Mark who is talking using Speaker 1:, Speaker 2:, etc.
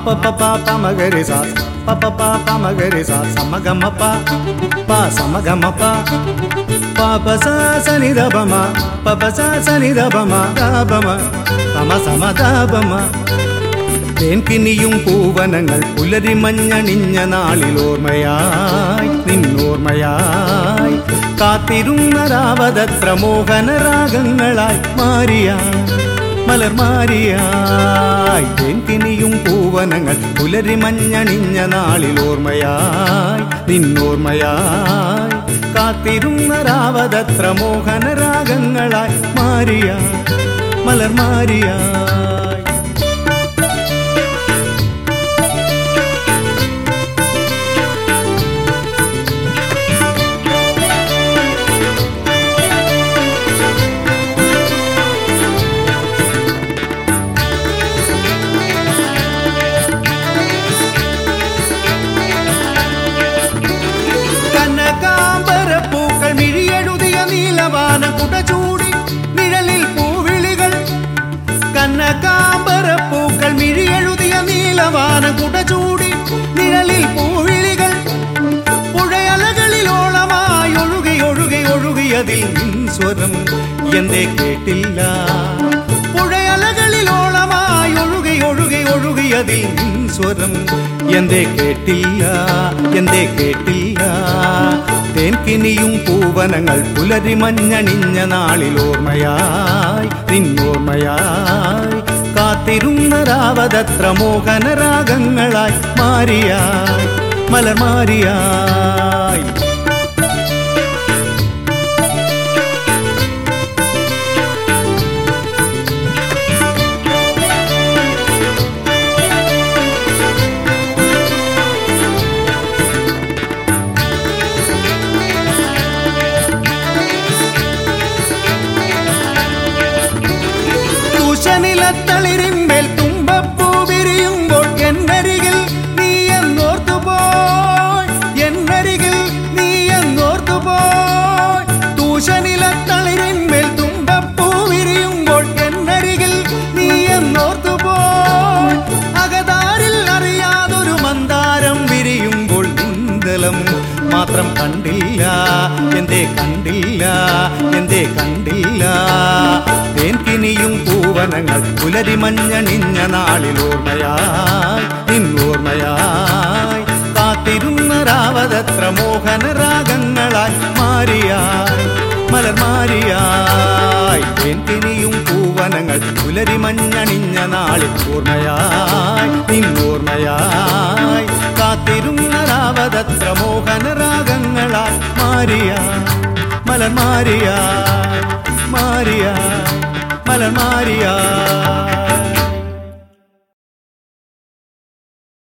Speaker 1: pa pa pa pa ma ga re sa pa pa pa pa ma ga re sa sa ma ga ma pa pa sa ma ga ma pa pa pa sa sa ni da ba ma pa pa sa sa ni da ba ma da ba ma sa ma da ba ma തേൻകിനിയും പൂവനങ്ങൾ പുലരി മഞ്ഞണിഞ്ഞ നാളിൽ ഓർമ്മയായി നിന്നോർമ്മയായി കാത്തിരുന്ന രാവതത്ര മോഹന രാഗങ്ങളായി മാറിയായി മലർമാരിയായി തേൻകിനിയും പൂവനങ്ങൾ പുലരി മഞ്ഞണിഞ്ഞ നാളിൽ ഓർമ്മയായി നിന്നോർമ്മയായി കാത്തിരുന്ന രാവതത്ര മോഹന രാഗങ്ങളായി മാറിയായി മലർമാരിയായി കുടചൂടി നിഴലിൽ പൂവിളികൾ കനകാംബരപ്പൂക്കൾ മിഴിയെഴുതിയ നീലവാന കുടചൂടി നിഴലിൽ പൂവിളികൾ പുഴയലകളിലോളമായി ഒഴുകി ഒഴുകി ഒഴുകിയതിൽ സ്വരം എന്തേ കേട്ടില്ല പുഴയലകളിലോളമായി ഒഴുകി ഒഴുകി ഒഴുകിയതിൽ സ്വരം എന്തേ കേട്ടില്ല എന്തേ കേട്ടില്ല തേൻകിനിയും പൂവനങ്ങൾ പുലരി മഞ്ഞണിഞ്ഞ നാളിൽ ഓർമ്മയായി നിന്നോർമ്മയായി കാത്തിരുന്ന രാവതത്ര മോഹന രാഗങ്ങളായി മാറിയായി മലർമാരിയായി തളിരിന്മേൽ തുമ്പപ്പൂ വിരിയുമ്പോൾ എന്നരികിൽ നീ എന്നോർത്തുപോയി എന്നരികിൽ നീ എന്നോർത്തുപോയി തൂശനില തളിരിന്മേൽ തുമ്പപ്പൂ വിരിയുമ്പോൾ എന്നരികിൽ നീ എന്നോർത്തുപോയി അകതാരിൽ അറിയാതൊരു മന്ദാരം വിരിയുമ്പോൾ നീന്തലം മാത്രം കണ്ടില്ല എന്തേ കണ്ടില്ല എന്തേ കണ്ടില്ല തേൻകിനിയും പൂവനങ്ങൾ പുലരി മഞ്ഞണിഞ്ഞ നാളിൽ ഓർമ്മയായി നിന്നോർമ്മയായി കാത്തിരുന്ന രാവതത്ര മോഹന രാഗങ്ങളായി മാറിയായി മലർമാരിയായി തേൻകിനിയും പൂവനങ്ങൾ പുലരി മഞ്ഞണിഞ്ഞ നാളിൽ ഓർമ്മയായി നിന്നോർമ്മയായി കാത്തിരുന്ന രാവതത്ര മോഹന രാഗങ്ങളായി മാറിയായി മലർമാരിയായി മാറിയായി മലർമാരിയായി